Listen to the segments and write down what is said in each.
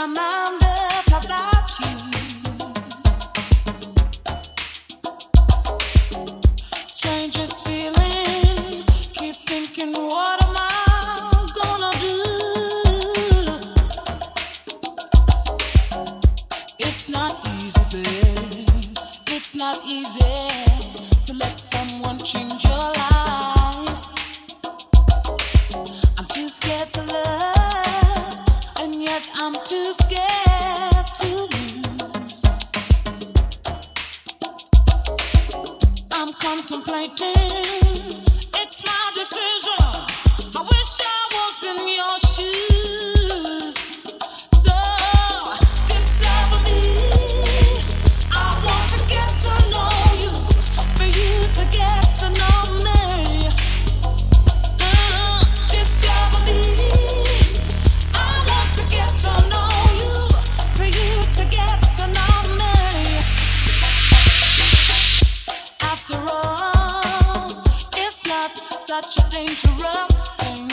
my mind up about you. Strangest feeling, keep thinking, what am I gonna do? It's not easy, babe. It's not easy to let someone change your life. I'm too scared to love, and yet I'm too scared to lose. I'm contemplating, it's my decision. I wish I was in your shoes. So discover me. I want to get to know you, for you to get to know me. Discover me. I want to get to know you, for you to get to know me. After all, it's not such a dangerous thing.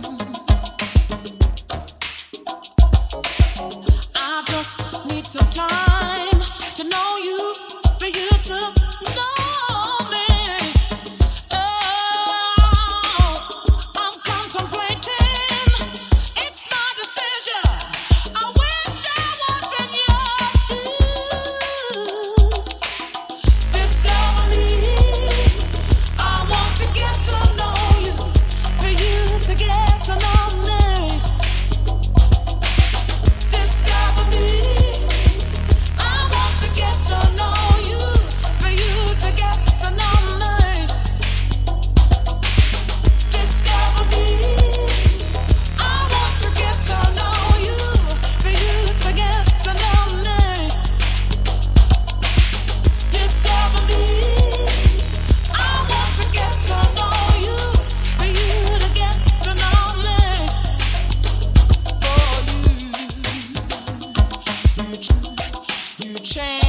I just need some time to know you, for you to know me. Oh, I'm contemplating, it's my decision. I wish I was in your shoes. Discover me. I want to get to know you, for you to get to know me. Discover me. I want to get to know you, for you to get to know me. Discover me. I want to get to know you, for you to get to know me. Discover me. I want to get to know you, for you to get to know me. For you change.